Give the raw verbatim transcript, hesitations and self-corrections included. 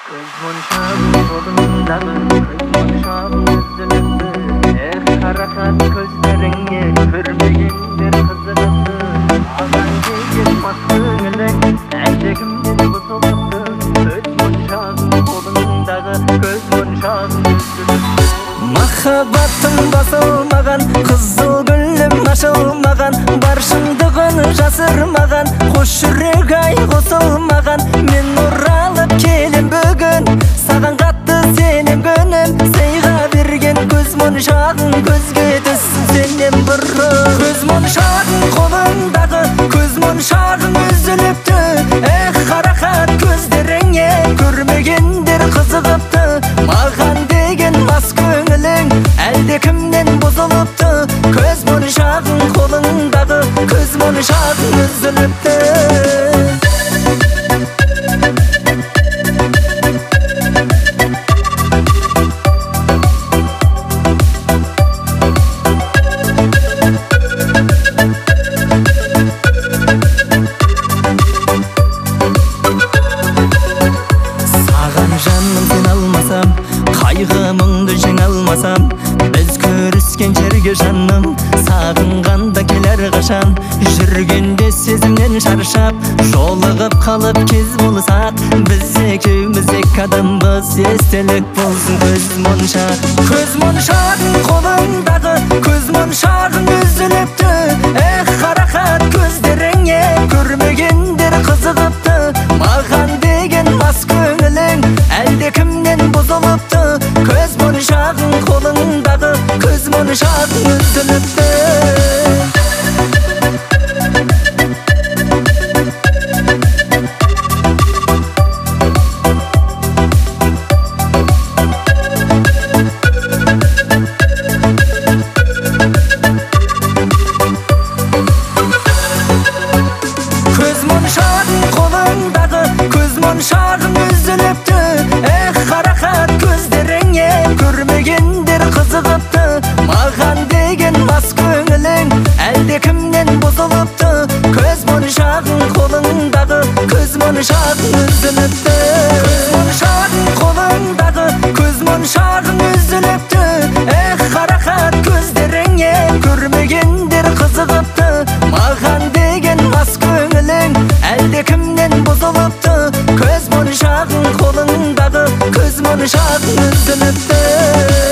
Monşağın kolundağı monşağın üzülüptü. Eh harakat gözlerine görmegendir kızılıptı. Ağan değil maskınle eldekimden bozuluptı. Göz monşağın kolundağı göz monşağın üzülüptü. Mahabbatın basılmagan, kızıl gülüm aşılmagan, barşındığın жасырмаған, hoş yürek ay қосылмаған. Men оралып келем бүгін, саған қатты сенем гөнім. Сыйға берген көз моншағың көзге түссін сенен бұрын. Көз моншағың қолыңдағы, көз моншағың үзіліпті. Эх қарақат көздеріңе көрмегендер қызығыпты. Маған деген мас көңілің әлде кімнен бұзылыпты. Көз моншағың қолыңдағы, көз моншағың үзіліпті. Жаным сен алмасам, қайғымыңды жеңе алмасам, біз көріскен жерге жаным, сағынғанда келер қашан. Жүргенде сезімнен шаршап, жолығып қалып кез болсақ, біз екеуміз екі адамбыз, естелік болсын көз моншақ. Көз моншағың қолыңдағы, көз моншағың үзіліпті. Эх қарақат көздеріңе көрмегендер қызығыпты. Маған деген мас көңілің әлде кімнен бұзылыпты. Көз моншағың қолыңдағы, көз моншағың үзіліпті. Көз моншағың қолыңдағы, көз моншағың үзіліпті. Эх қарақат көздеріңе көрмегендер қызығыпты. Маған деген мас көңілің әлде кімнен бұзылыпты. Көз моншағың қолыңдағы, көз моншағың үзіліпті. Көз моншағың қолыңдағы, көз моншағың үзіліпті. Эх қарақат көздеріңе көрмегендер қызығыпты. Маған деген мас көңілің әлде кімнен бұзылыпты. Көз моншағың қолыңдағы, көз моншағың үзіліпті.